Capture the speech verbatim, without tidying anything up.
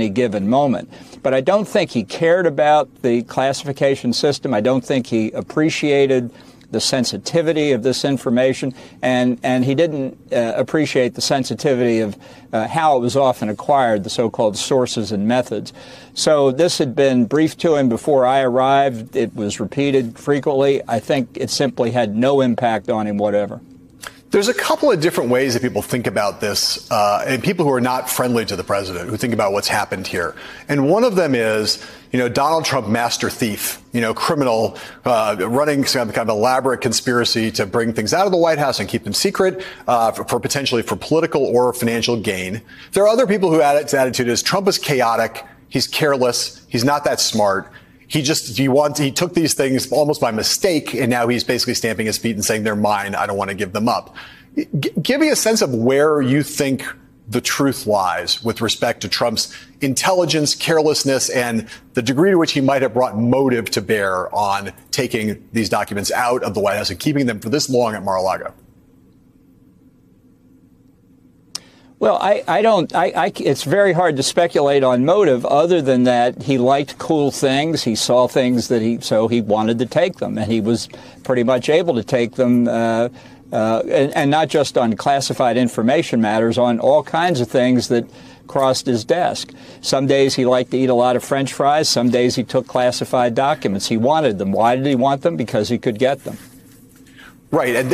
any given moment. But I don't think he cared about the classification system. I don't think he appreciated the sensitivity of this information, and, and he didn't uh, appreciate the sensitivity of uh, how it was often acquired, the so-called sources and methods. So this had been briefed to him before I arrived. It was repeated frequently. I think it simply had no impact on him whatever. There's a couple of different ways that people think about this, uh, and people who are not friendly to the president who think about what's happened here. And one of them is, you know, Donald Trump, master thief, you know, criminal, uh, running some kind of elaborate conspiracy to bring things out of the White House and keep them secret, uh, for, for potentially for political or financial gain. There are other people who add its attitude is Trump is chaotic. He's careless. He's not that smart. He just, he wants, he took these things almost by mistake, and now he's basically stamping his feet and saying they're mine. I don't want to give them up. G- give me a sense of where you think the truth lies with respect to Trump's intelligence, carelessness, and the degree to which he might have brought motive to bear on taking these documents out of the White House and keeping them for this long at Mar-a-Lago. Well, I, I don't, I, I, it's very hard to speculate on motive other than that he liked cool things. He saw things that he, so he wanted to take them, and he was pretty much able to take them, uh, uh, and, and not just on classified information matters, on all kinds of things that crossed his desk. Some days he liked to eat a lot of French fries. Some days he took classified documents. He wanted them. Why did he want them? Because he could get them. Right. And